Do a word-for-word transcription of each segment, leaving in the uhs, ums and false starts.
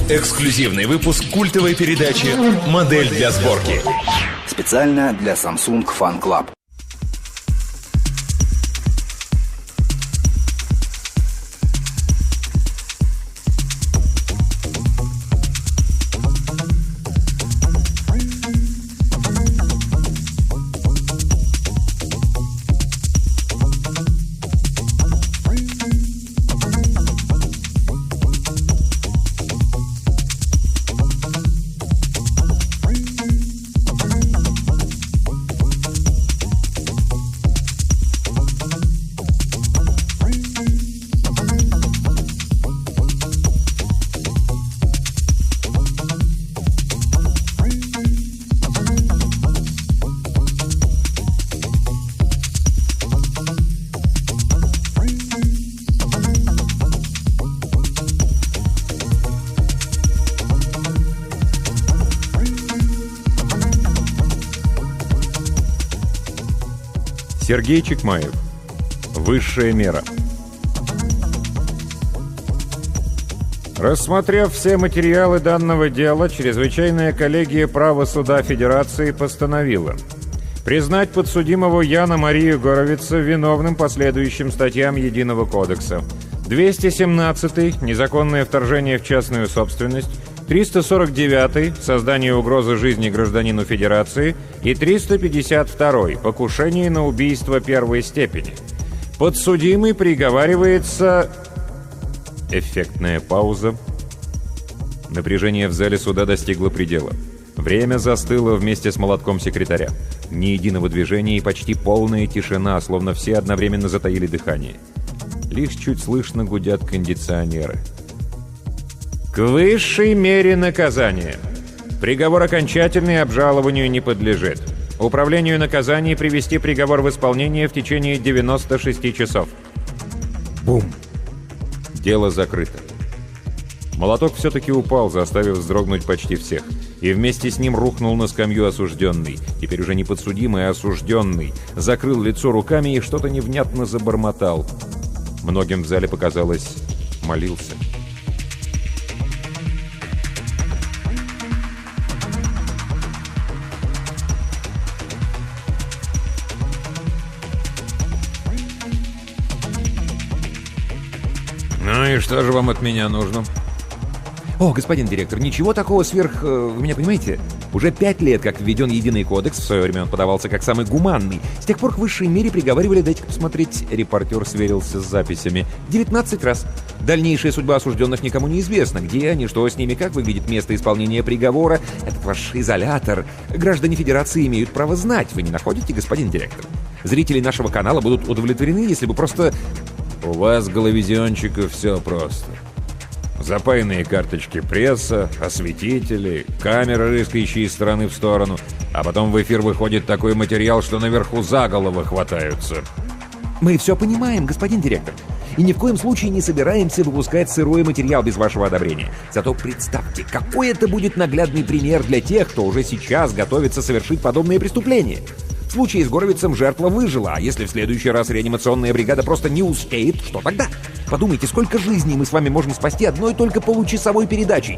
Эксклюзивный выпуск культовой передачи «Модель для сборки». Специально для Samsung Fan Club. Сергей Чекмаев. Высшая мера. Рассмотрев все материалы данного дела, чрезвычайная коллегия права суда Федерации постановила признать подсудимого Яна Марию Горовица виновным по следующим статьям Единого кодекса: двести семнадцатый незаконное вторжение в частную собственность, триста сорок девятый создание угрозы жизни гражданину Федерации и триста пятьдесят второй покушение на убийство первой степени. Подсудимый приговаривается... Эффектная пауза. Напряжение в зале суда достигло предела. Время застыло вместе с молотком секретаря. Ни единого движения и почти полная тишина, словно все одновременно затаили дыхание. Лишь чуть слышно гудят кондиционеры. К высшей мере наказания. Приговор окончательный, обжалованию не подлежит. Управлению наказаний привести приговор в исполнение в течение девяноста шести часов. Бум! Дело закрыто. Молоток все-таки упал, заставив вздрогнуть почти всех. И вместе с ним рухнул на скамью осужденный. Теперь уже не подсудимый, а осужденный. Закрыл лицо руками и что-то невнятно забормотал. Многим в зале показалось, молился. Ну и что же вам от меня нужно? О, господин директор, ничего такого сверх... Вы меня понимаете? Уже пять лет, как введен Единый кодекс, в свое время он подавался как самый гуманный. С тех пор к высшей мере приговаривали, дайте-ка посмотреть, репортер сверился с записями, девятнадцать раз. Дальнейшая судьба осужденных никому не известна. Где они, что с ними, как выглядит место исполнения приговора. Этот ваш изолятор. Граждане Федерации имеют право знать. Вы не находите, господин директор? Зрители нашего канала будут удовлетворены, если бы просто... У вас, головизиончиков, все просто. Запаянные карточки пресса, осветители, камеры, рыскающие из стороны в сторону. А потом в эфир выходит такой материал, что наверху за головы хватаются. Мы все понимаем, господин директор. И ни в коем случае не собираемся выпускать сырой материал без вашего одобрения. Зато представьте, какой это будет наглядный пример для тех, кто уже сейчас готовится совершить подобные преступления. В случае с Горовицем жертва выжила, а если в следующий раз реанимационная бригада просто не успеет, что тогда? Подумайте, сколько жизней мы с вами можем спасти одной только получасовой передачей.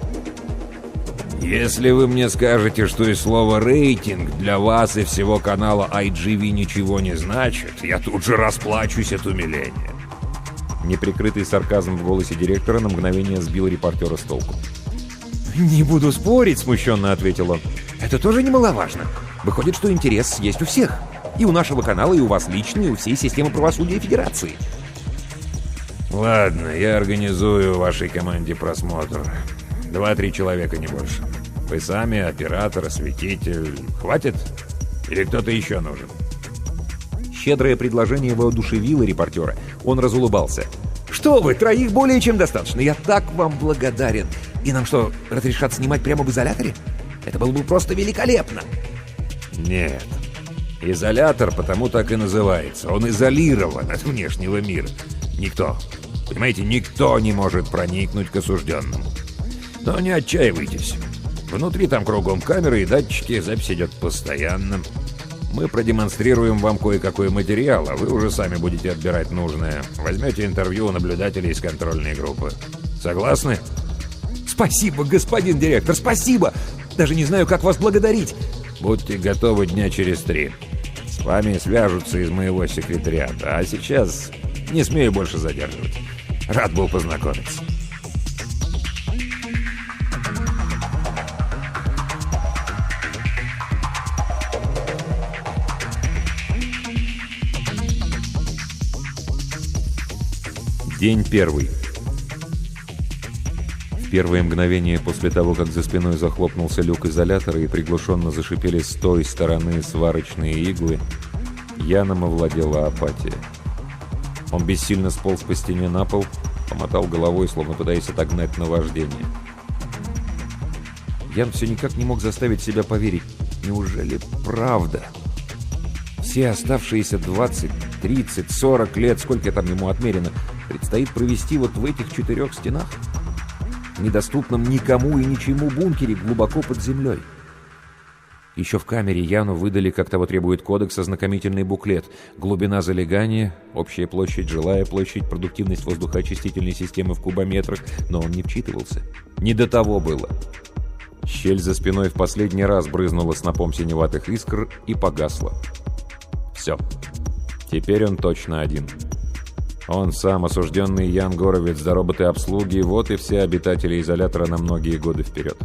Если вы мне скажете, что и слово «рейтинг» для вас и всего канала ай джи ви ничего не значит, я тут же расплачусь от умиления. Неприкрытый сарказм в голосе директора на мгновение сбил репортера с толку. «Не буду спорить», — смущенно ответил он. «Это тоже немаловажно. Выходит, что интерес есть у всех. И у нашего канала, и у вас лично, и у всей системы правосудия Федерации». Ладно, я организую вашей команде просмотр. Два-три человека, не больше. Вы сами, оператор, осветитель. Хватит? Или кто-то еще нужен? Щедрое предложение воодушевило репортера. Он разулыбался. «Что вы, троих более чем достаточно. Я так вам благодарен. И нам что, разрешат снимать прямо в изоляторе? Это было бы просто великолепно!» Нет. Изолятор потому так и называется. Он изолирован от внешнего мира. Никто, понимаете, никто не может проникнуть к осужденному. Но не отчаивайтесь. Внутри там кругом камеры и датчики, запись идет постоянно. Мы продемонстрируем вам кое-какой материал, а вы уже сами будете отбирать нужное. Возьмете интервью у наблюдателей из контрольной группы. Согласны? Спасибо, господин директор, спасибо! Даже не знаю, как вас благодарить. Будьте готовы дня через три. С вами свяжутся из моего секретариата. А сейчас не смею больше задерживать. Рад был познакомиться. День первый. В первые мгновения после того, как за спиной захлопнулся люк изолятора и приглушенно зашипели с той стороны сварочные иглы, Яном овладела апатия. Он бессильно сполз по стене на пол, помотал головой, словно пытаясь отогнать наваждение. Ян все никак не мог заставить себя поверить. Неужели правда? Все оставшиеся двадцать, тридцать, сорок лет, сколько там ему отмерено, предстоит провести вот в этих четырех стенах? В недоступном никому и ничему бункере глубоко под землей. Еще в камере Яну выдали, как того требует кодекс, ознакомительный буклет. Глубина залегания, общая площадь, жилая площадь, продуктивность воздухоочистительной системы в кубометрах, но он не вчитывался. Не до того было. Щель за спиной в последний раз брызнула снопом синеватых искр и погасла. Все. Теперь он точно один. Он сам, осужденный Ян Горовец, до роботы обслуги, вот и все обитатели изолятора на многие годы вперед.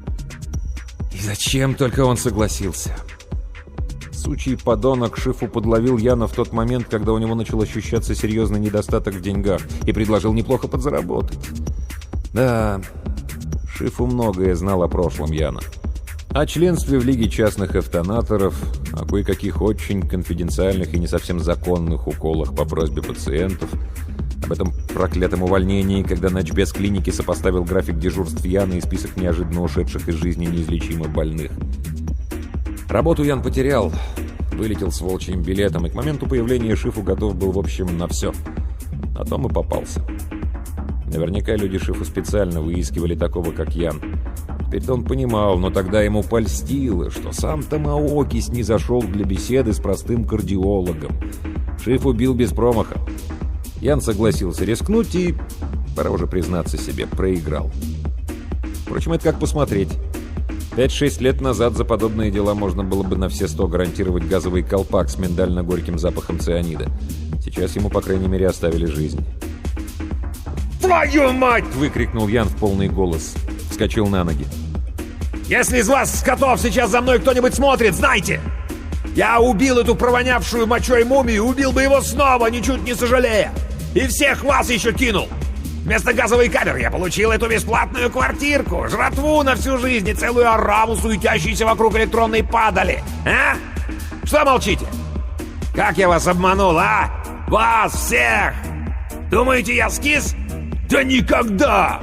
И зачем только он согласился? Сучий подонок Шифу подловил Яна в тот момент, когда у него начал ощущаться серьезный недостаток в деньгах, и предложил неплохо подзаработать. Да, Шифу многое знал о прошлом Яна. О членстве в Лиге частных эвтанаторов, о кое-каких очень конфиденциальных и не совсем законных уколах по просьбе пациентов, об этом проклятом увольнении, когда начбез клиники сопоставил график дежурств Яна и список неожиданно ушедших из жизни неизлечимо больных. Работу Ян потерял, вылетел с волчьим билетом, и к моменту появления Шифу готов был, в общем, на все. На том и попался. Наверняка люди Шифу специально выискивали такого, как Ян. Теперь-то он понимал, но тогда ему польстило, что сам Томаокис не зашел для беседы с простым кардиологом. Шиф убил без промаха. Ян согласился рискнуть и, пора уже признаться себе, проиграл. Впрочем, это как посмотреть. Пять-шесть лет назад за подобные дела можно было бы на все сто гарантировать газовый колпак с миндально-горьким запахом цианида. Сейчас ему, по крайней мере, оставили жизнь. «Твою мать!» — выкрикнул Ян в полный голос. Вскочил на ноги. «Если из вас, скотов, сейчас за мной кто-нибудь смотрит, знайте! Я убил эту провонявшую мочой мумию, убил бы его снова, ничуть не сожалея! И всех вас еще кинул! Вместо газовой камеры я получил эту бесплатную квартирку, жратву на всю жизнь и целую ораву, суетящуюся вокруг электронной падали! А? Что молчите? Как я вас обманул, а? Вас всех! Думаете, я скис? Да никогда!»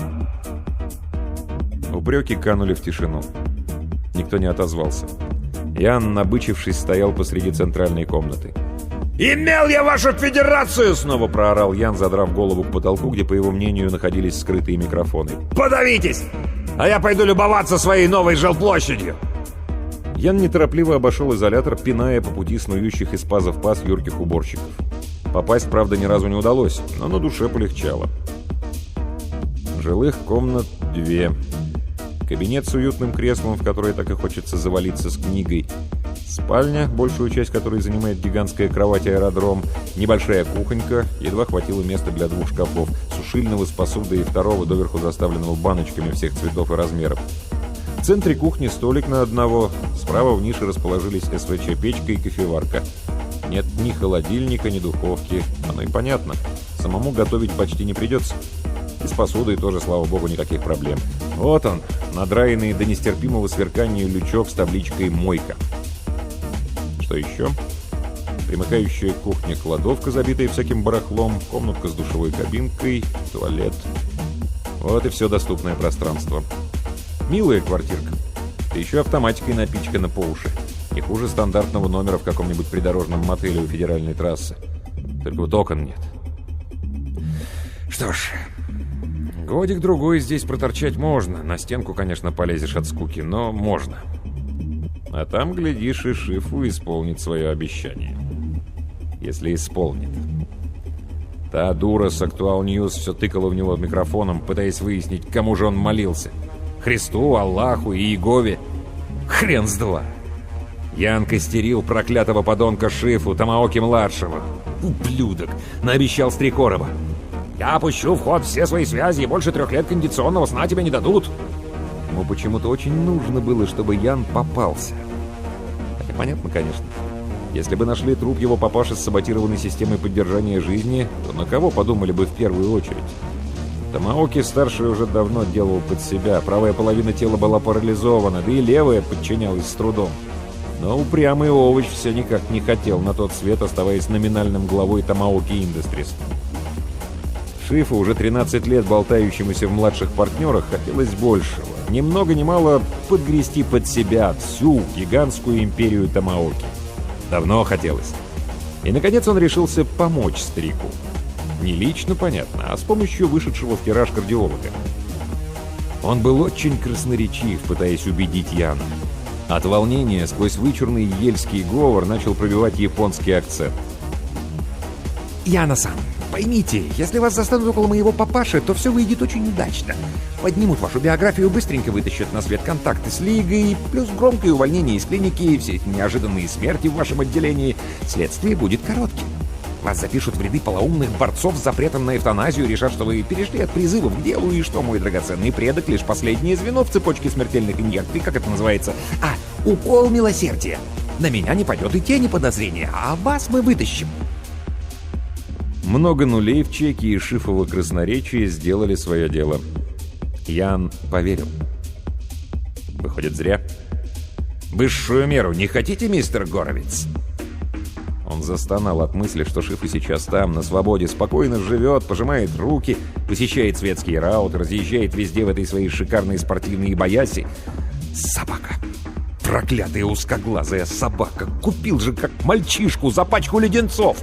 Упреки канули в тишину. Никто не отозвался. Ян, набычившись, стоял посреди центральной комнаты. «Имел я вашу федерацию!» Снова проорал Ян, задрав голову к потолку, где, по его мнению, находились скрытые микрофоны. «Подавитесь! А я пойду любоваться своей новой жилплощадью!» Ян неторопливо обошел изолятор, пиная по пути снующих из паза в паз юрких уборщиков. Попасть, правда, ни разу не удалось, но на душе полегчало. Жилых комнат две. Кабинет с уютным креслом, в которое так и хочется завалиться с книгой. Спальня, большую часть которой занимает гигантская кровать-аэродром. Небольшая кухонька, едва хватило места для двух шкафов. Сушильного с посудой и второго, доверху заставленного баночками всех цветов и размеров. В центре кухни столик на одного. Справа в нише расположились эс вэ че-печка и кофеварка. Нет ни холодильника, ни духовки. Оно и понятно. Самому готовить почти не придется. И с посудой тоже, слава богу, никаких проблем. Вот он, надраенный до нестерпимого сверкания лючок с табличкой «Мойка». Что еще? Примыкающая к кухне кладовка, забитая всяким барахлом, комнатка с душевой кабинкой, туалет. Вот и все доступное пространство. Милая квартирка. Да еще автоматикой напичкана по уши. Не хуже стандартного номера в каком-нибудь придорожном мотеле у федеральной трассы. Только вот окон нет. Что ж... Годик-другой здесь проторчать можно. На стенку, конечно, полезешь от скуки, но можно. А там, глядишь, и Шифу исполнит свое обещание. Если исполнит. Та дура с Актуал Ньюс все тыкала в него микрофоном, пытаясь выяснить, кому же он молился. Христу, Аллаху и Иегове. Хрен с два. Ян костерил проклятого подонка Шифу, Томаоки-младшего. Ублюдок! Наобещал Стрекорова. «Я пущу в ход все свои связи, и больше трех лет кондиционного сна тебе не дадут!» Ему почему-то очень нужно было, чтобы Ян попался. Хотя понятно, конечно. Если бы нашли труп его папаши с саботированной системой поддержания жизни, то на кого подумали бы в первую очередь? Томаоки-старший уже давно делал под себя, правая половина тела была парализована, да и левая подчинялась с трудом. Но упрямый овощ все никак не хотел на тот свет, оставаясь номинальным главой Томаоки Industries. Шифу, уже тринадцать лет болтающемуся в младших партнерах, хотелось большего. Ни много ни мало подгрести под себя всю гигантскую империю Томаоки. Давно хотелось. И, наконец, он решился помочь старику. Не лично, понятно, а с помощью вышедшего в тираж кардиолога. Он был очень красноречив, пытаясь убедить Яна. От волнения сквозь вычурный ельский говор начал пробивать японский акцент. «Яна-сан, поймите, если вас застанут около моего папаши, то все выйдет очень удачно. Поднимут вашу биографию, быстренько вытащат на свет контакты с Лигой, плюс громкое увольнение из клиники, все эти неожиданные смерти в вашем отделении. Следствие будет коротким. Вас запишут в ряды полоумных борцов с запретом на эвтаназию, решат, что вы перешли от призывов к делу, и что мой драгоценный предок лишь последнее звено в цепочке смертельных инъекций, как это называется? А, укол милосердия. На меня не пойдет и тени подозрения, а вас мы вытащим». Много нулей в чеке и шифово красноречие сделали свое дело. Ян поверил. Выходит, зря. «Высшую меру не хотите, мистер Горовиц?» Он застонал от мысли, что Шифу сейчас там, на свободе, спокойно живет, пожимает руки, посещает светские рауты, разъезжает везде в этой своей шикарной спортивной ибаяси. Собака! Проклятая узкоглазая собака! Купил же, как мальчишку, за пачку леденцов!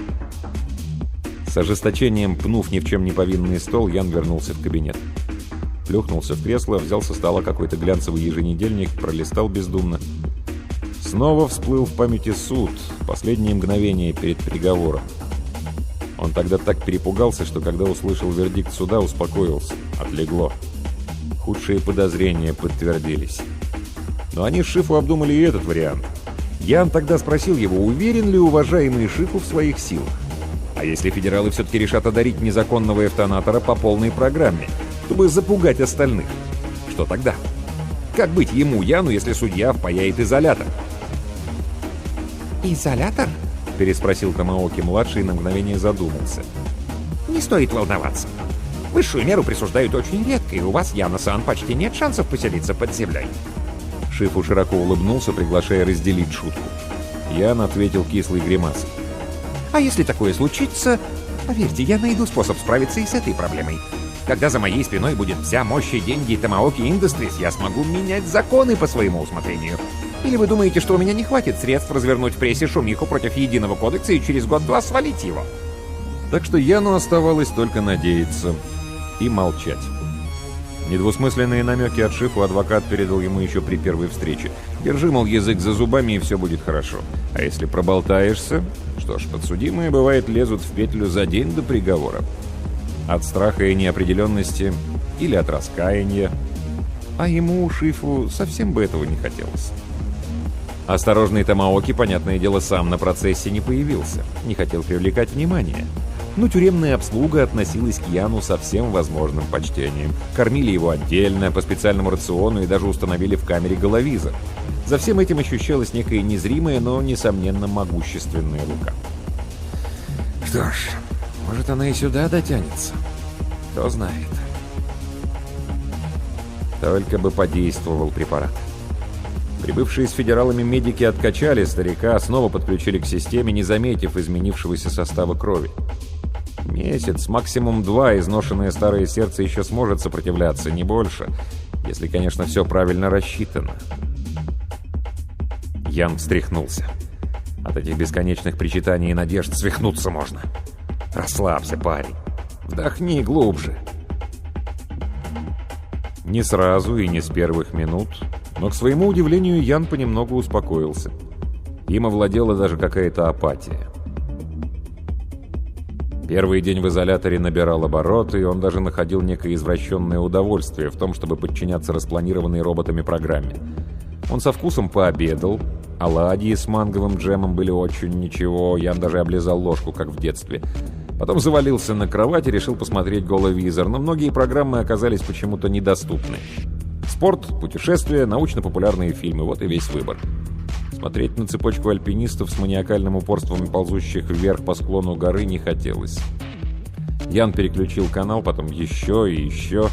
С ожесточением пнув ни в чем не повинный стол, Ян вернулся в кабинет. Плюхнулся в кресло, взял со стола какой-то глянцевый еженедельник, пролистал бездумно. Снова всплыл в памяти суд, последние мгновения перед приговором. Он тогда так перепугался, что когда услышал вердикт суда, успокоился. Отлегло. Худшие подозрения подтвердились. Но они с Шифу обдумали и этот вариант. Ян тогда спросил его, уверен ли уважаемый Шифу в своих силах. А если федералы все-таки решат одарить незаконного эвтанатора по полной программе, чтобы запугать остальных? Что тогда? Как быть ему, Яну, если судья впаяет изолятор? «Изолятор?» — переспросил Томаоки-младший и на мгновение задумался. «Не стоит волноваться. Высшую меру присуждают очень редко, и у вас, Яна-сан, почти нет шансов поселиться под землей». Шифу широко улыбнулся, приглашая разделить шутку. Ян ответил кислой гримасой. «А если такое случится, поверьте, я найду способ справиться и с этой проблемой. Когда за моей спиной будет вся мощь и деньги Томаоки Industries, я смогу менять законы по своему усмотрению. Или вы думаете, что у меня не хватит средств развернуть в прессе шумиху против единого кодекса и через год-два свалить его?» Так что Яну оставалось только надеяться и молчать. Недвусмысленные намеки от Шифу адвокат передал ему еще при первой встрече. Держи, мол, язык за зубами, и все будет хорошо. А если проболтаешься, что ж, подсудимые, бывает, лезут в петлю за день до приговора. От страха и неопределенности или от раскаяния. А ему, Шифу, совсем бы этого не хотелось. Осторожный Томаоки, понятное дело, сам на процессе не появился. Не хотел привлекать внимание. Но тюремная обслуга относилась к Яну со всем возможным почтением. Кормили его отдельно, по специальному рациону и даже установили в камере головизор. За всем этим ощущалась некая незримая, но, несомненно, могущественная рука. Что ж, может, она и сюда дотянется. Кто знает. Только бы подействовал препарат. Прибывшие с федералами медики откачали старика, снова подключили к системе, не заметив изменившегося состава крови. Месяц, максимум два, изношенное старое сердце еще сможет сопротивляться, не больше, если, конечно, все правильно рассчитано. Ян встряхнулся. От этих бесконечных причитаний и надежд свихнуться можно. Расслабься, парень. Вдохни глубже. Не сразу и не с первых минут, но, к своему удивлению, Ян понемногу успокоился. Им овладела даже какая-то апатия. Первый день в изоляторе набирал обороты, и он даже находил некое извращенное удовольствие в том, чтобы подчиняться распланированной роботами программе. Он со вкусом пообедал, оладьи с манговым джемом были очень ничего, Ян даже облизал ложку, как в детстве. Потом завалился на кровать и решил посмотреть головизор, но многие программы оказались почему-то недоступны. Спорт, путешествия, научно-популярные фильмы — вот и весь выбор. Смотреть на цепочку альпинистов с маниакальным упорством ползущих вверх по склону горы не хотелось. Ян переключил канал, потом еще и еще.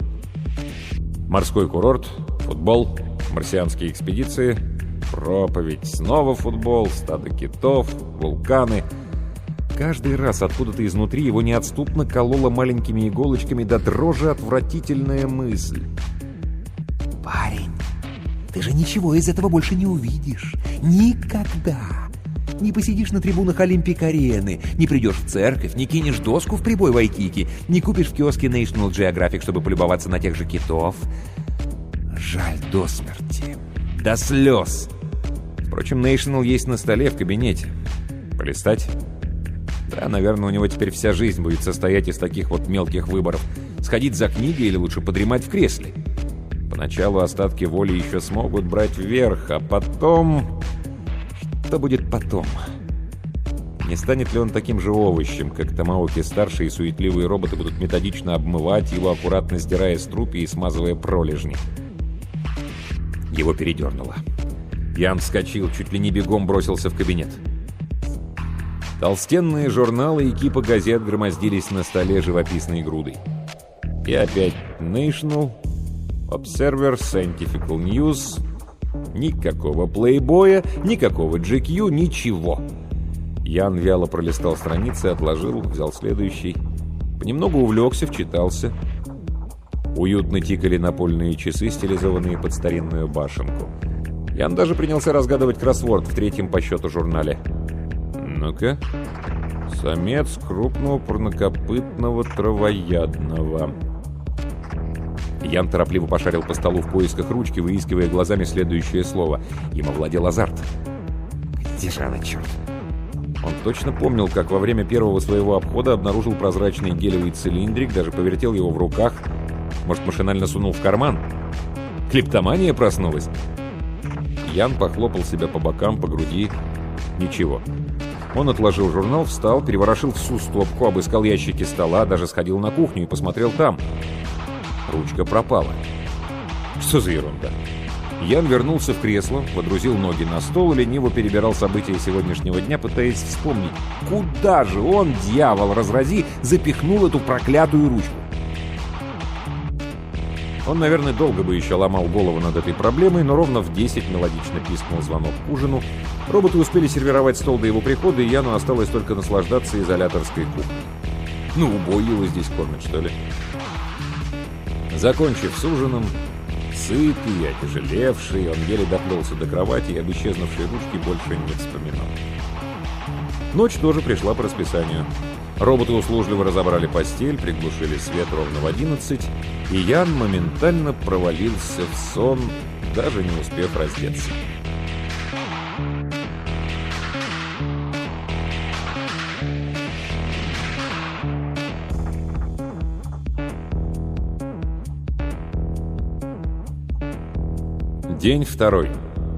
Морской курорт, футбол, марсианские экспедиции, проповедь, снова футбол, стадо китов, вулканы. Каждый раз откуда-то изнутри его неотступно кололо маленькими иголочками до дрожи отвратительная мысль. «Парень, ты же ничего из этого больше не увидишь. Никогда. Не посидишь на трибунах Олимпик-арены, не придешь в церковь, не кинешь доску в прибой Вайкики, не купишь в киоске National Geographic, чтобы полюбоваться на тех же китов. Жаль до смерти. До слез. Впрочем, National есть на столе в кабинете. Полистать? Да, наверное, у него теперь вся жизнь будет состоять из таких вот мелких выборов. Сходить за книгой или лучше подремать в кресле. Поначалу остатки воли еще смогут брать вверх, а потом... Что будет потом? Не станет ли он таким же овощем, как Томаоки-старший, и суетливые роботы будут методично обмывать его, аккуратно стирая струпья и смазывая пролежни? Его передернуло. Ян вскочил, чуть ли не бегом бросился в кабинет. Толстенные журналы и кипа газет громоздились на столе живописной грудой. И опять National, Observer, Scientific News. Никакого плейбоя, никакого джи кью, ничего. Ян вяло пролистал страницы, отложил, взял следующий. Понемногу увлекся, вчитался. Уютно тикали напольные часы, стилизованные под старинную башенку. Ян даже принялся разгадывать кроссворд в третьем по счету журнале. Ну-ка. Самец крупного парнокопытного травоядного. Ян торопливо пошарил по столу в поисках ручки, выискивая глазами следующее слово. Им овладел азарт. Где же она, черт? Он точно помнил, как во время первого своего обхода обнаружил прозрачный гелевый цилиндрик, даже повертел его в руках. Может, машинально сунул в карман? Клептомания проснулась? Ян похлопал себя по бокам, по груди. Ничего. Он отложил журнал, встал, переворошил всю стопку, обыскал ящики стола, даже сходил на кухню и посмотрел там. Ручка пропала. Что за ерунда? Ян вернулся в кресло, водрузил ноги на стол и лениво перебирал события сегодняшнего дня, пытаясь вспомнить, куда же он, дьявол разрази, запихнул эту проклятую ручку. Он, наверное, долго бы еще ломал голову над этой проблемой, но ровно в десять мелодично пискнул звонок к ужину. Роботы успели сервировать стол до его прихода, и Яну осталось только наслаждаться изоляторской кухней. Ну, убой его здесь кормят, что ли? Закончив с ужином, сытый и отяжелевший, он еле доплелся до кровати и об исчезнувшей ручке больше не вспоминал. Ночь тоже пришла по расписанию. Роботы услужливо разобрали постель, приглушили свет ровно в одиннадцать, и Ян моментально провалился в сон, даже не успев раздеться. День второй.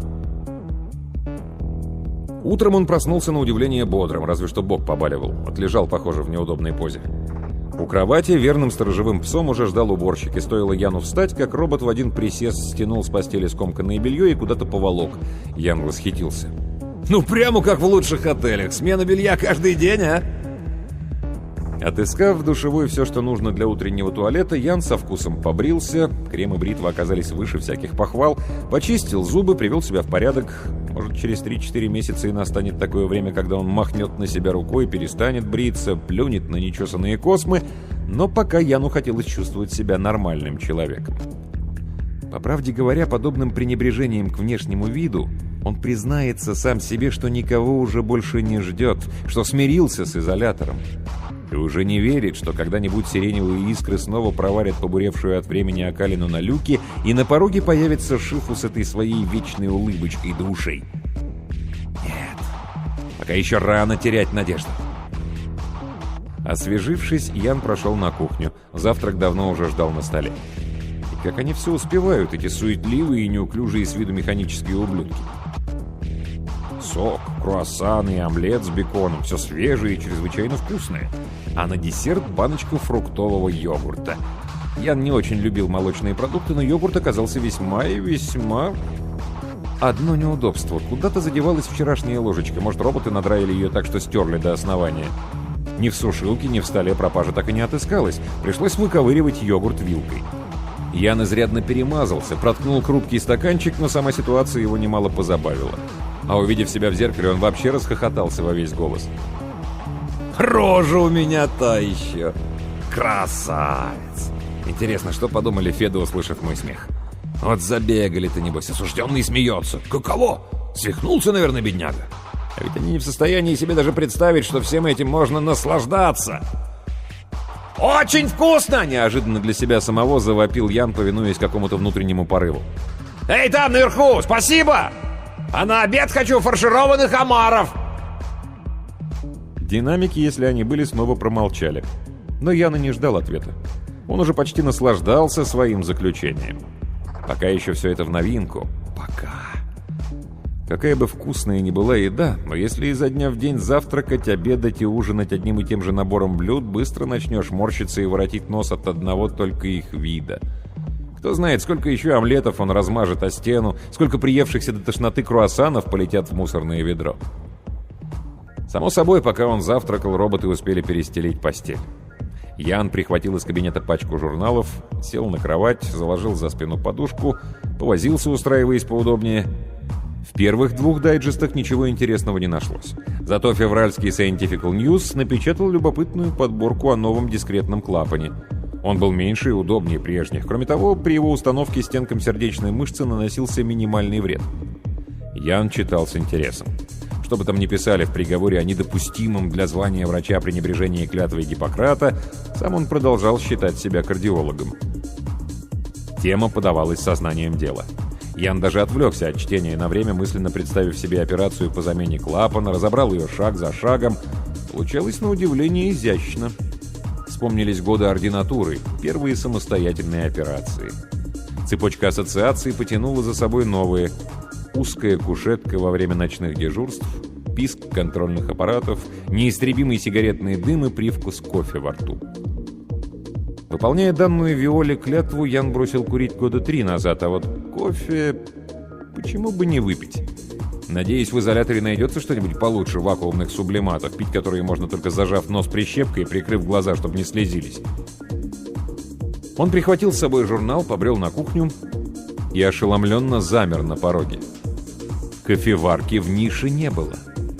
Утром он проснулся на удивление бодрым, разве что бок побаливал. Отлежал, похоже, в неудобной позе. У кровати верным сторожевым псом уже ждал уборщик, и стоило Яну встать, как робот в один присест стянул с постели скомканное белье и куда-то поволок. Ян восхитился. «Ну, прямо как в лучших отелях! Смена белья каждый день, а?» Отыскав в душевой все, что нужно для утреннего туалета, Ян со вкусом побрился, крем и бритва оказались выше всяких похвал, почистил зубы, привел себя в порядок. Может, через три-четыре месяца и настанет такое время, когда он махнет на себя рукой, перестанет бриться, плюнет на нечесанные космы, но пока Яну хотелось чувствовать себя нормальным человеком. По правде говоря, подобным пренебрежением к внешнему виду он признается сам себе, что никого уже больше не ждет, что смирился с изолятором. И уже не верит, что когда-нибудь сиреневые искры снова проварят побуревшую от времени окалину на люке, и на пороге появится Шифу с этой своей вечной улыбочкой до ушей. Нет, пока еще рано терять надежду. Освежившись, Ян прошел на кухню. Завтрак давно уже ждал на столе. И как они все успевают, эти суетливые и неуклюжие с виду механические ублюдки. Сок, круассаны и омлет с беконом. Все свежее и чрезвычайно вкусное. А на десерт баночку фруктового йогурта. Ян не очень любил молочные продукты, но йогурт оказался весьма и весьма... Одно неудобство. Куда-то задевалась вчерашняя ложечка. Может, роботы надраили ее так, что стерли до основания. Ни в сушилке, ни в столе пропажа так и не отыскалась. Пришлось выковыривать йогурт вилкой. Ян изрядно перемазался, проткнул хрупкий стаканчик, но сама ситуация его немало позабавила. А увидев себя в зеркале, он вообще расхохотался во весь голос. «Рожа у меня та еще! Красавец!» Интересно, что подумали Феды, услышав мой смех? Вот забегали-то, небось, осужденный смеется. Каково? Свихнулся, наверное, бедняга. А ведь они не в состоянии себе даже представить, что всем этим можно наслаждаться. «Очень вкусно!» — неожиданно для себя самого завопил Ян, повинуясь какому-то внутреннему порыву. «Эй, там наверху, спасибо! А на обед хочу фаршированных омаров!» Динамики, если они были, снова промолчали. Но Ян и не ждал ответа. Он уже почти наслаждался своим заключением. Пока еще все это в новинку. Пока. Какая бы вкусная ни была еда, но если изо дня в день завтракать, обедать и ужинать одним и тем же набором блюд, быстро начнешь морщиться и воротить нос от одного только их вида. Кто знает, сколько еще омлетов он размажет о стену, сколько приевшихся до тошноты круассанов полетят в мусорное ведро. Само собой, пока он завтракал, роботы успели перестелить постель. Ян прихватил из кабинета пачку журналов, сел на кровать, заложил за спину подушку, повозился, устраиваясь поудобнее. В первых двух дайджестах ничего интересного не нашлось. Зато февральский Scientific News напечатал любопытную подборку о новом дискретном клапане. Он был меньше и удобнее прежних. Кроме того, при его установке стенкам сердечной мышцы наносился минимальный вред. Ян читал с интересом. Что бы там ни писали в приговоре о недопустимом для звания врача пренебрежении клятвой Гиппократа, сам он продолжал считать себя кардиологом. Тема подавалась сознанием дела. Ян даже отвлекся от чтения на время, мысленно представив себе операцию по замене клапана, разобрал ее шаг за шагом. Получалось на удивление изящно. Вспомнились годы ординатуры, первые самостоятельные операции. Цепочка ассоциаций потянула за собой новые. Узкая кушетка во время ночных дежурств, писк контрольных аппаратов, неистребимый сигаретный дым и привкус кофе во рту. Выполняя данную Виоле клятву, Ян бросил курить года три назад, а вот кофе... почему бы не выпить? Надеюсь, в изоляторе найдется что-нибудь получше вакуумных сублиматов, пить которые можно только зажав нос прищепкой и прикрыв глаза, чтобы не слезились. Он прихватил с собой журнал, побрел на кухню и ошеломленно замер на пороге. Кофеварки в нише не было.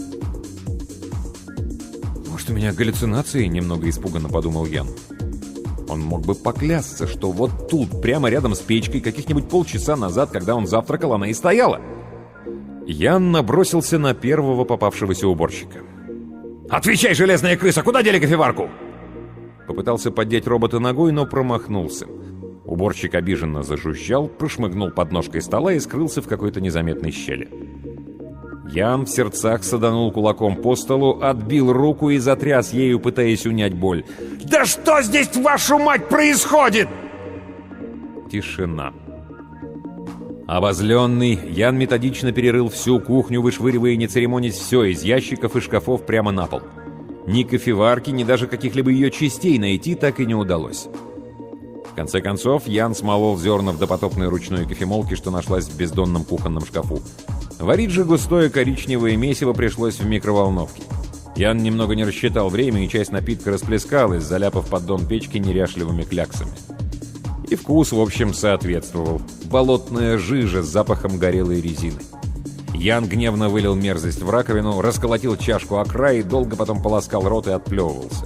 «Может, у меня галлюцинации?» — немного испуганно подумал Ян. Он мог бы поклясться, что вот тут, прямо рядом с печкой, каких-нибудь полчаса назад, когда он завтракал, она и стояла. Ян набросился на первого попавшегося уборщика. «Отвечай, железная крыса, куда дели кофеварку?» Попытался поддеть робота ногой, но промахнулся. Уборщик обиженно зажужжал, прошмыгнул под ножкой стола и скрылся в какой-то незаметной щели. Ян в сердцах саданул кулаком по столу, отбил руку и затряс ею, пытаясь унять боль. «Да что здесь, вашу мать, происходит?» Тишина. Обозленный, Ян методично перерыл всю кухню, вышвыривая, не церемонясь, все из ящиков и шкафов прямо на пол. Ни кофеварки, ни даже каких-либо ее частей найти так и не удалось. В конце концов, Ян смолол зерна в допотопной ручной кофемолке, что нашлась в бездонном кухонном шкафу. Варить же густое коричневое месиво пришлось в микроволновке. Ян немного не рассчитал время, и часть напитка расплескалась, заляпав поддон печки неряшливыми кляксами. И вкус, в общем, соответствовал. Болотная жижа с запахом горелой резины. Ян гневно вылил мерзость в раковину, расколотил чашку о край и долго потом полоскал рот и отплевывался.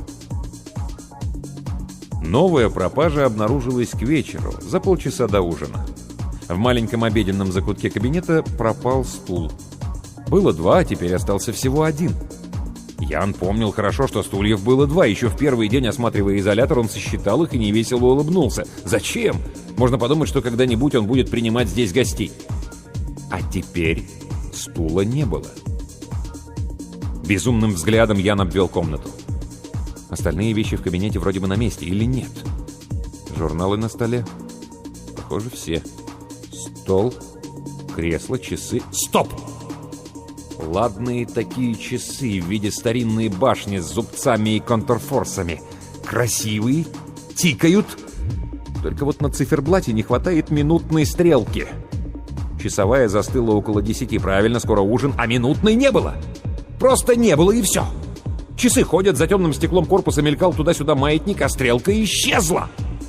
Новая пропажа обнаружилась к вечеру, за полчаса до ужина. В маленьком обеденном закутке кабинета пропал стул. Было два, а теперь остался всего один. Ян помнил хорошо, что стульев было два. Еще в первый день, осматривая изолятор, он сосчитал их и невесело улыбнулся. Зачем? Можно подумать, что когда-нибудь он будет принимать здесь гостей. А теперь стула не было. Безумным взглядом Ян обвел комнату. Остальные вещи в кабинете вроде бы на месте, или нет? Журналы на столе? Похоже, все. Стол, кресло, часы. Стоп! Ладные такие часы в виде старинной башни с зубцами и контрфорсами. Красивые, тикают. Только вот на циферблате не хватает минутной стрелки. Часовая застыла около десяти. Правильно, скоро ужин, а минутной не было. Просто не было, и все. Часы ходят, за темным стеклом корпуса мелькал туда-сюда маятник, а стрелка исчезла.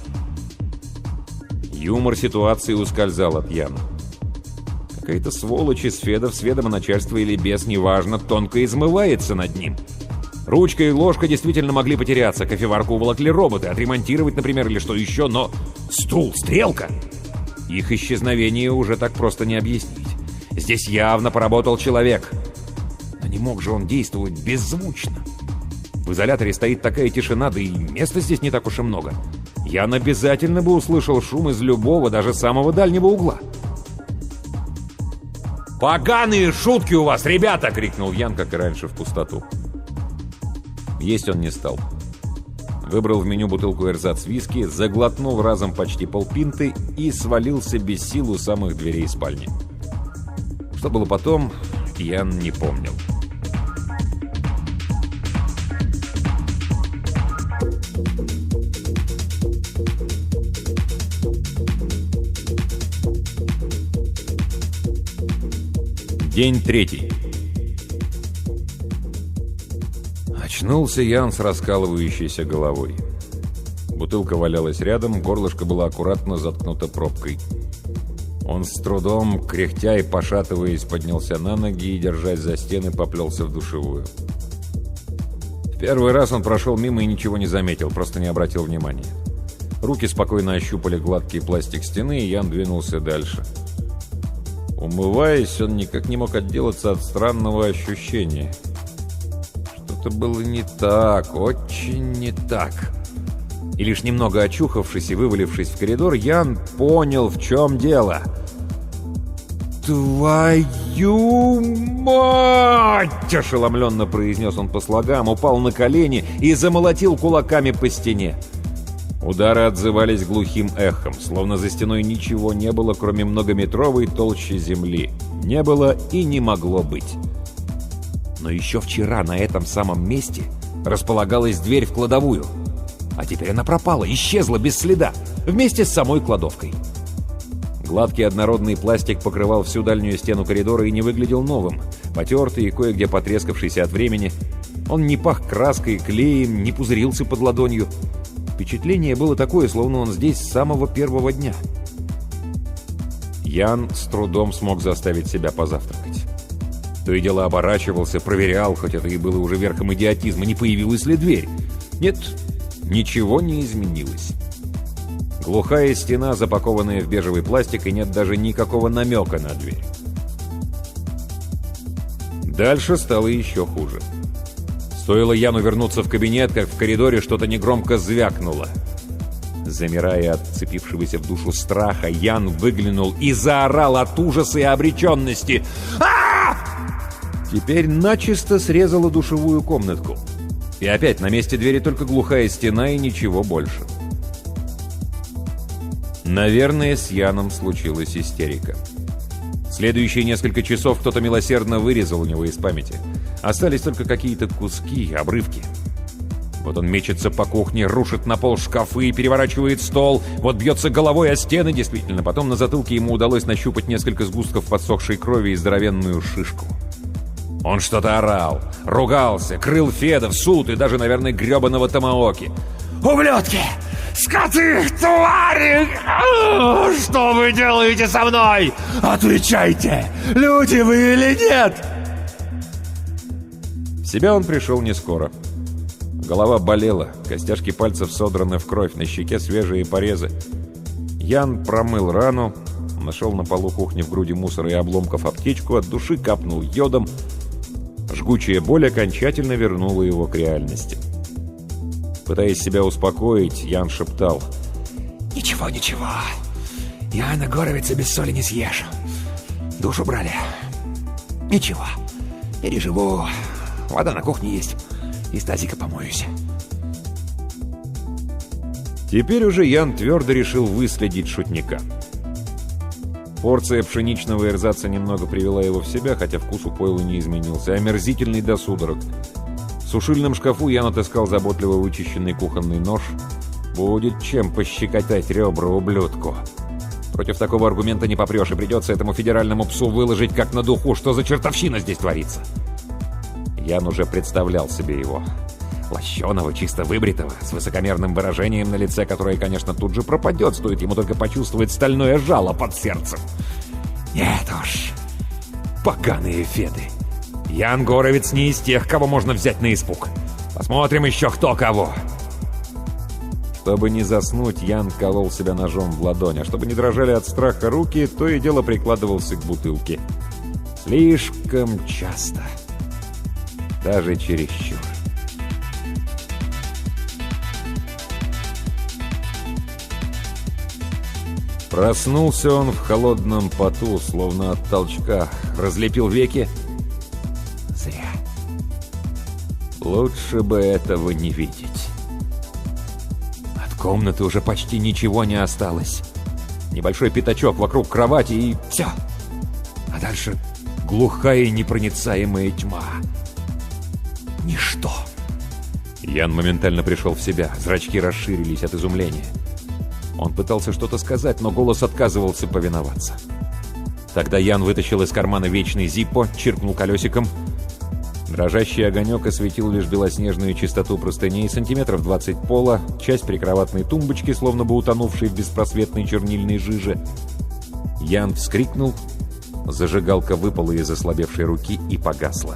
Юмор ситуации ускользал от Яна. Какая-то сволочь из Федов, с ведома начальства или без, неважно, тонко измывается над ним. Ручка и ложка действительно могли потеряться, кофеварку уволокли роботы, отремонтировать, например, или что еще, но стул, стрелка. Их исчезновение уже так просто не объяснить. Здесь явно поработал человек. Но не мог же он действовать беззвучно. В изоляторе стоит такая тишина, да и места здесь не так уж и много. Ян обязательно бы услышал шум из любого, даже самого дальнего угла. «Поганые шутки у вас, ребята!» — крикнул Ян, как и раньше, в пустоту. Есть он не стал. Выбрал в меню бутылку эрзац виски, заглотнул разом почти полпинты и свалился без сил у самых дверей спальни. Что было потом, Ян не помнил. День третий. Очнулся Ян с раскалывающейся головой. Бутылка валялась рядом, горлышко было аккуратно заткнуто пробкой. Он с трудом, кряхтя и пошатываясь, поднялся на ноги и, держась за стены, поплелся в душевую. В первый раз он прошел мимо и ничего не заметил, просто не обратил внимания. Руки спокойно ощупали гладкий пластик стены, и Ян двинулся дальше. Умываясь, он никак не мог отделаться от странного ощущения. Что-то было не так, очень не так. И лишь немного очухавшись и вывалившись в коридор, Ян понял, в чем дело. «Твою мать!» — ошеломленно произнес он по слогам, упал на колени и замолотил кулаками по стене. Удары отзывались глухим эхом, словно за стеной ничего не было, кроме многометровой толщи земли. Не было и не могло быть. Но еще вчера на этом самом месте располагалась дверь в кладовую. А теперь она пропала, исчезла без следа, вместе с самой кладовкой. Гладкий однородный пластик покрывал всю дальнюю стену коридора и не выглядел новым. Потертый и кое-где потрескавшийся от времени. Он не пах краской, клеем, не пузырился под ладонью. Впечатление было такое, словно он здесь с самого первого дня. Ян с трудом смог заставить себя позавтракать. То и дело оборачивался, проверял, хоть это и было уже верхом идиотизма, не появилась ли дверь. Нет, ничего не изменилось. Глухая стена, запакованная в бежевый пластик, и нет даже никакого намека на дверь. Дальше стало еще хуже. Стоило Яну вернуться в кабинет, как в коридоре что-то негромко звякнуло. Замирая от вцепившегося в душу страха, Ян выглянул и заорал от ужаса и обреченности. а Теперь начисто срезала душевую комнатку. И опять на месте двери только глухая стена и ничего больше. Наверное, с Яном случилась истерика. Следующие несколько часов кто-то милосердно вырезал у него из памяти. Остались только какие-то куски, обрывки. Вот он мечется по кухне, рушит на пол шкафы, переворачивает стол, вот бьется головой о стены. Действительно, потом на затылке ему удалось нащупать несколько сгустков подсохшей крови и здоровенную шишку. Он что-то орал, ругался, крыл Федов, суд и даже, наверное, гребаного Томаоки. «Ублюдки! Скоты! Твари! Что вы делаете со мной? Отвечайте! Люди вы или нет?» В себя он пришел не скоро. Голова болела, костяшки пальцев содраны в кровь, на щеке свежие порезы. Ян промыл рану, нашел на полу кухни в груди мусора и обломков аптечку, от души капнул йодом. Жгучая боль окончательно вернула его к реальности. Пытаясь себя успокоить, Ян шептал: «Ничего, ничего. Яна Горовица без соли не съешь. Душу брали. Ничего. Переживу. Вода на кухне есть. Из тазика помоюсь». Теперь уже Ян твердо решил выследить шутника. Порция пшеничного эрзаца немного привела его в себя, хотя вкус у пойла не изменился, омерзительный до судорог. В сушильном шкафу Ян отыскал заботливо вычищенный кухонный нож. Будет чем пощекотать ребра ублюдку. Против такого аргумента не попрешь, и придется этому федеральному псу выложить как на духу, что за чертовщина здесь творится. Ян уже представлял себе его. Лощеного, чисто выбритого, с высокомерным выражением на лице, которое, конечно, тут же пропадет, стоит ему только почувствовать стальное жало под сердцем. Нет уж, поганые феды. Ян Горовец не из тех, кого можно взять на испуг. Посмотрим еще кто кого. Чтобы не заснуть, Ян колол себя ножом в ладонь, а чтобы не дрожали от страха руки, то и дело прикладывался к бутылке. Слишком часто. Даже чересчур. Проснулся он в холодном поту, словно от толчка. Разлепил веки. Зря. Лучше бы этого не видеть. От комнаты уже почти ничего не осталось. Небольшой пятачок вокруг кровати и все. А дальше глухая и непроницаемая тьма. Ничто. Ян моментально пришел в себя. Зрачки расширились от изумления. Он пытался что-то сказать, но голос отказывался повиноваться. Тогда Ян вытащил из кармана вечный зиппо, чиркнул колесиком. Дрожащий огонек осветил лишь белоснежную чистоту простыней, сантиметров двадцать пола, часть прикроватной тумбочки, словно бы утонувшей в беспросветной чернильной жиже. Ян вскрикнул, зажигалка выпала из ослабевшей руки и погасла.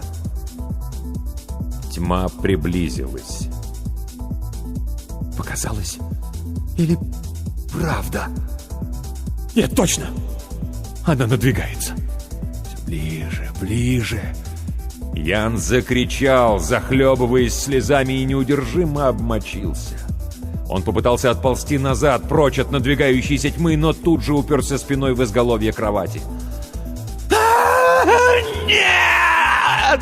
Тьма приблизилась. Показалось? Или... правда? Нет, точно! Она надвигается. Все ближе, ближе. Ян закричал, захлебываясь слезами, и неудержимо обмочился. Он попытался отползти назад, прочь от надвигающейся тьмы, но тут же уперся спиной в изголовье кровати. Нет!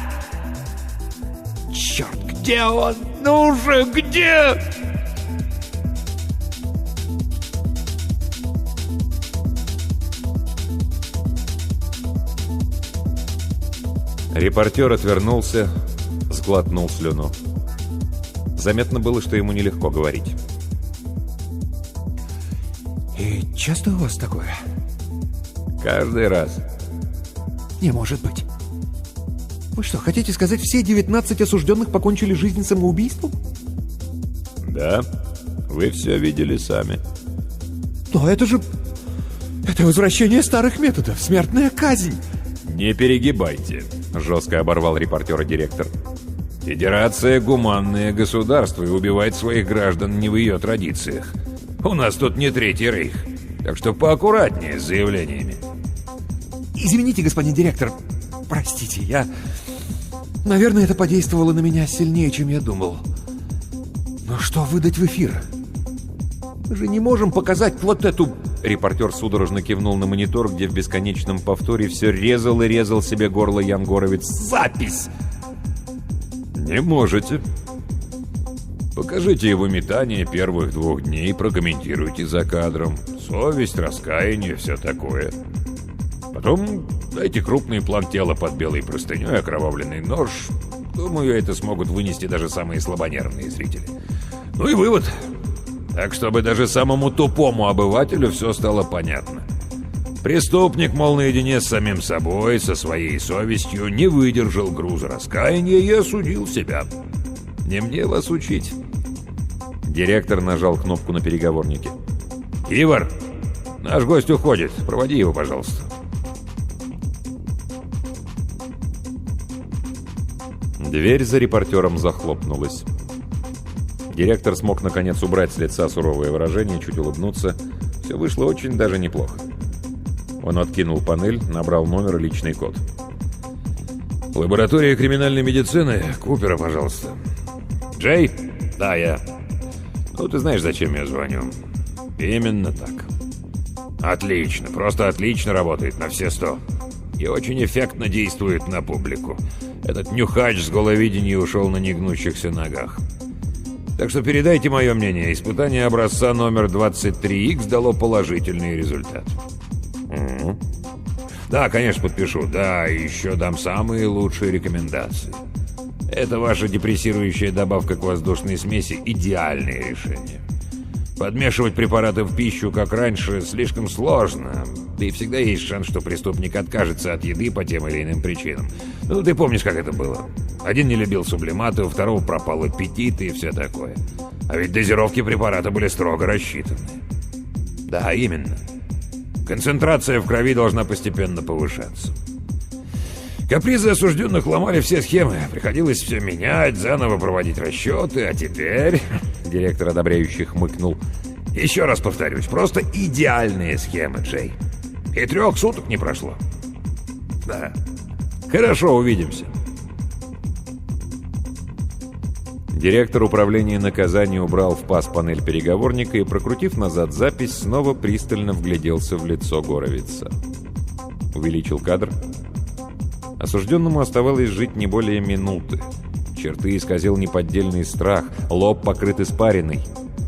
Черт, где он? Ну же, где? Репортер отвернулся, сглотнул слюну. Заметно было, что ему нелегко говорить. «И часто у вас такое?» «Каждый раз». «Не может быть. Вы что, хотите сказать, все девятнадцать осужденных покончили жизнь самоубийством?» «Да, вы все видели сами». «Но это же... это возвращение старых методов, смертная казнь!» «Не перегибайте», — жестко оборвал репортера директор. «Федерация — гуманное государство, и убивать своих граждан не в ее традициях. У нас тут не Третий Рейх, так что поаккуратнее с заявлениями». «Извините, господин директор, простите, я... наверное, это подействовало на меня сильнее, чем я думал. Но что выдать в эфир? Мы же не можем показать вот эту...» Репортер судорожно кивнул на монитор, где в бесконечном повторе все резал и резал себе горло Ян Горовец. «Запись!» «Не можете. Покажите его метание первых двух дней, прокомментируйте за кадром. Совесть, раскаяние, все такое. Потом дайте крупный план тела под белой простыней, окровавленный нож. Думаю, это смогут вынести даже самые слабонервные зрители. Ну и вывод. Так, чтобы даже самому тупому обывателю все стало понятно. Преступник, мол, наедине с самим собой, со своей совестью, не выдержал груза раскаяния и осудил себя. Не мне вас учить». Директор нажал кнопку на переговорнике. «Ивар, наш гость уходит. Проводи его, пожалуйста». Дверь за репортером захлопнулась. Директор смог, наконец, убрать с лица суровое выражение, чуть улыбнуться. Все вышло очень даже неплохо. Он откинул панель, набрал номер и личный код. «Лаборатория криминальной медицины. Купера, пожалуйста». «Джей?» «Да, я». «Ну, ты знаешь, зачем я звоню?» «Именно так». «Отлично, просто отлично работает на все сто. И очень эффектно действует на публику. Этот нюхач с головидения ушел на негнущихся ногах. Так что передайте мое мнение. Испытание образца номер двадцать три икс дало положительный результат. Угу. Да, конечно, подпишу. Да, и еще дам самые лучшие рекомендации. Это ваша депрессирующая добавка к воздушной смеси – идеальное решение. Подмешивать препараты в пищу, как раньше, слишком сложно. Да и всегда есть шанс, что преступник откажется от еды по тем или иным причинам. Ну, ты помнишь, как это было. Один не любил сублиматы, у второго пропал аппетит и все такое. А ведь дозировки препарата были строго рассчитаны. Да, именно. Концентрация в крови должна постепенно повышаться. Капризы осужденных ломали все схемы. Приходилось все менять, заново проводить расчеты, а теперь... Директор одобряющий хмыкнул. Еще раз повторюсь, просто идеальные схемы, Джей. И трех суток не прошло. Да. Хорошо, увидимся. Директор управления наказаний убрал в паз панель переговорника и, прокрутив назад запись, снова пристально вгляделся в лицо Горовица. Увеличил кадр. Осужденному оставалось жить не более минуты. Черты исказил неподдельный страх, лоб покрыт испариной.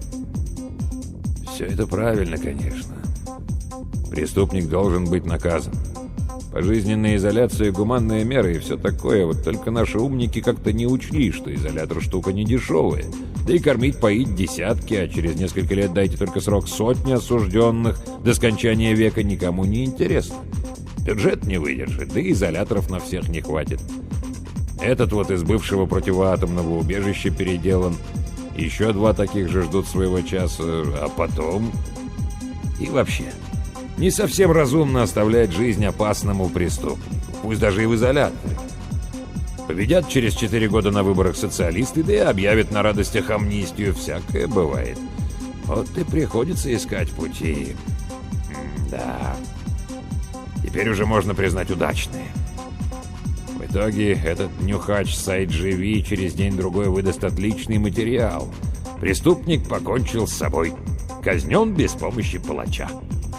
Все это правильно, конечно. Преступник должен быть наказан. Пожизненная изоляция, гуманная мера и все такое. Вот только наши умники как-то не учли, что изолятор штука не дешевая. Да и кормить, поить десятки, а через несколько лет дайте только срок сотни осужденных. До скончания века никому не интересно. Бюджет не выдержит, да и изоляторов на всех не хватит. Этот вот из бывшего противоатомного убежища переделан. Еще два таких же ждут своего часа, а потом... И вообще, не совсем разумно оставлять жизнь опасному преступнику, пусть даже и в изоляторе. Победят через четыре года на выборах социалисты, да и объявят на радостях амнистию, всякое бывает. Вот и приходится искать пути. Да... Теперь уже можно признать удачные. В итоге этот нюхач с ай джи ви через день-другой выдаст отличный материал. Преступник покончил с собой. Казнен без помощи палача.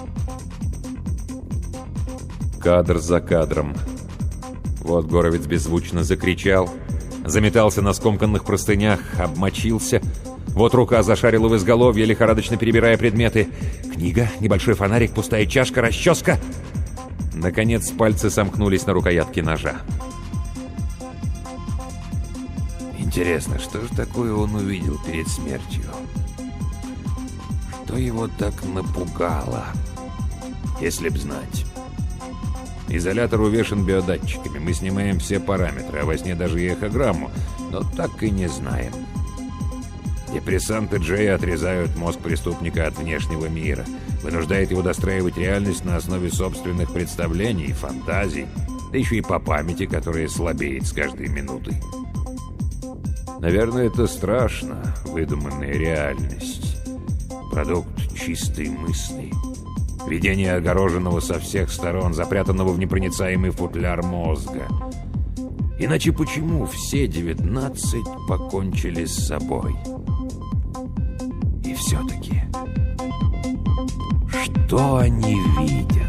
Кадр за кадром. Вот Горовец беззвучно закричал, заметался на скомканных простынях, обмочился. Вот рука зашарила в изголовье, лихорадочно перебирая предметы. Книга, небольшой фонарик, пустая чашка, расческа. Наконец пальцы сомкнулись на рукоятке ножа. Интересно, что же такое он увидел перед смертью? Что его так напугало? Если б знать. Изолятор увешан биодатчиками, мы снимаем все параметры, а во сне даже и эхограмму, но так и не знаем. Депрессанты Джея отрезают мозг преступника от внешнего мира, вынуждает его достраивать реальность на основе собственных представлений, фантазий, да еще и по памяти, которая слабеет с каждой минутой. Наверное, это страшно, выдуманная реальность. Продукт чистой мысли. Видение огороженного со всех сторон, запрятанного в непроницаемый футляр мозга. Иначе почему все девятнадцать покончили с собой? И все-таки, что они видят?